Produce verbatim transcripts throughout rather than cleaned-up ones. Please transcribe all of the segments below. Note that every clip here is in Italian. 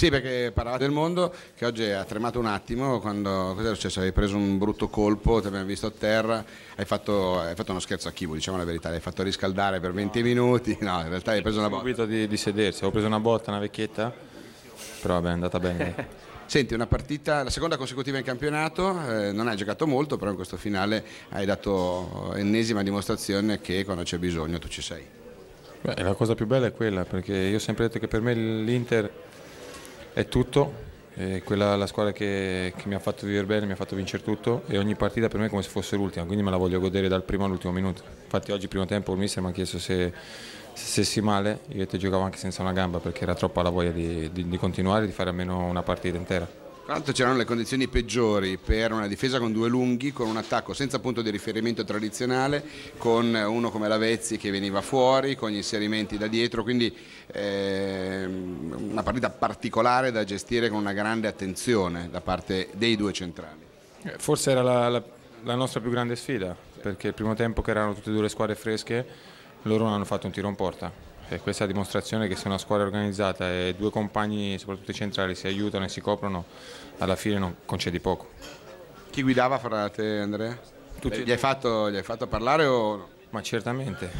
Sì, perché parlavate del mondo che oggi ha tremato un attimo quando cosa è successo? Hai preso un brutto colpo, ti abbiamo visto a terra, hai fatto, hai fatto uno scherzo a Chivu, diciamo la verità, l'hai fatto riscaldare per venti minuti, no, in realtà hai preso una botta. Subito di, di sedersi, ho preso una botta, una vecchietta, però vabbè è andata bene. Senti, una partita, la seconda consecutiva in campionato, eh, non hai giocato molto, però in questo finale hai dato ennesima dimostrazione che quando c'è bisogno tu ci sei. Beh, la cosa più bella è quella, perché io ho sempre detto che per me l'Inter è tutto, è quella la squadra che, che mi ha fatto vivere bene, mi ha fatto vincere tutto e ogni partita per me è come se fosse l'ultima, quindi me la voglio godere dal primo all'ultimo minuto. Infatti oggi primo tempo il mister mi ha chiesto se stessi male, io te giocavo anche senza una gamba perché era troppa la voglia di, di, di continuare, di fare almeno una partita intera. Tra l'altro c'erano le condizioni peggiori per una difesa con due lunghi, con un attacco senza punto di riferimento tradizionale, con uno come Lavezzi che veniva fuori, con gli inserimenti da dietro, quindi eh, una partita particolare da gestire con una grande attenzione da parte dei due centrali. Forse era la, la, la nostra più grande sfida, perché il primo tempo che erano tutte e due le squadre fresche, loro non hanno fatto un tiro in porta. E questa è la dimostrazione che se una squadra organizzata e due compagni, soprattutto i centrali, si aiutano e si coprono, alla fine non concedi poco. Chi guidava fra te, Andrea? Tutti gli, hai fatto, gli hai fatto parlare o no? Ma certamente,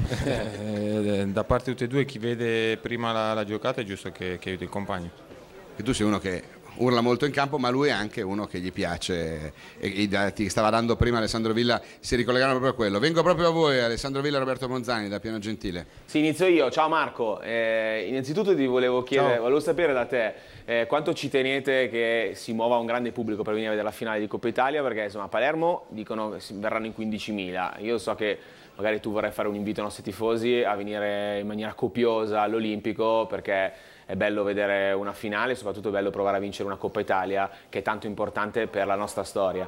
da parte di tutti e due chi vede prima la, la giocata è giusto che, che aiuti il compagno. E tu sei uno che urla molto in campo, ma lui è anche uno che gli piace e, e ti stava dando prima Alessandro Villa, si ricollegano proprio a quello. Vengo proprio a voi, Alessandro Villa e Roberto Monzani da Piano Gentile. Sì, inizio io. Ciao Marco, eh, innanzitutto ti volevo chiedere, Ciao. volevo sapere da te eh, quanto ci tenete che si muova un grande pubblico per venire a vedere la finale di Coppa Italia, perché insomma a Palermo dicono che verranno in quindicimila, io so che magari tu vorrai fare un invito ai nostri tifosi a venire in maniera copiosa all'Olimpico, perché è bello vedere una finale e soprattutto è bello provare a vincere una Coppa Italia che è tanto importante per la nostra storia.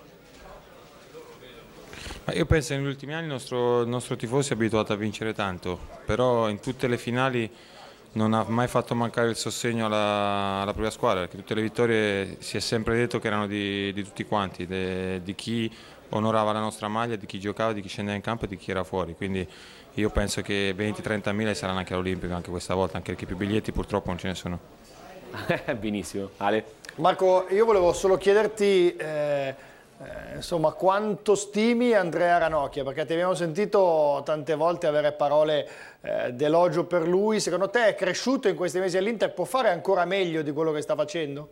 Ma io penso che negli ultimi anni il nostro, il nostro tifoso si è abituato a vincere tanto, però in tutte le finali non ha mai fatto mancare il sostegno alla, alla propria squadra, perché tutte le vittorie si è sempre detto che erano di, di tutti quanti, de, di chi onorava la nostra maglia, di chi giocava, di chi scendeva in campo e di chi era fuori. Quindi io penso che venti trenta mila saranno anche all'Olimpico anche questa volta, anche perché più biglietti purtroppo non ce ne sono. Benissimo, Ale. Marco, io volevo solo chiederti eh, eh, insomma, quanto stimi Andrea Ranocchia, perché ti abbiamo sentito tante volte avere parole eh, d'elogio per lui. Secondo te è cresciuto in questi mesi all'Inter, può fare ancora meglio di quello che sta facendo?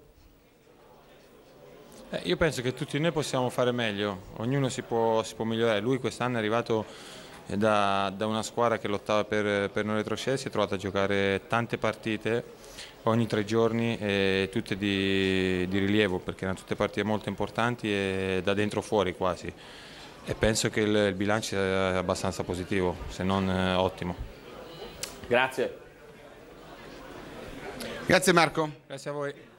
Eh, io penso che tutti noi possiamo fare meglio, ognuno si può, si può migliorare. Lui quest'anno è arrivato da, da una squadra che lottava per, per non retrocedere, si è trovato a giocare tante partite ogni tre giorni e tutte di, di rilievo, perché erano tutte partite molto importanti e da dentro fuori quasi. E penso che il, il bilancio sia abbastanza positivo, se non eh, ottimo. Grazie. Grazie Marco. Grazie a voi.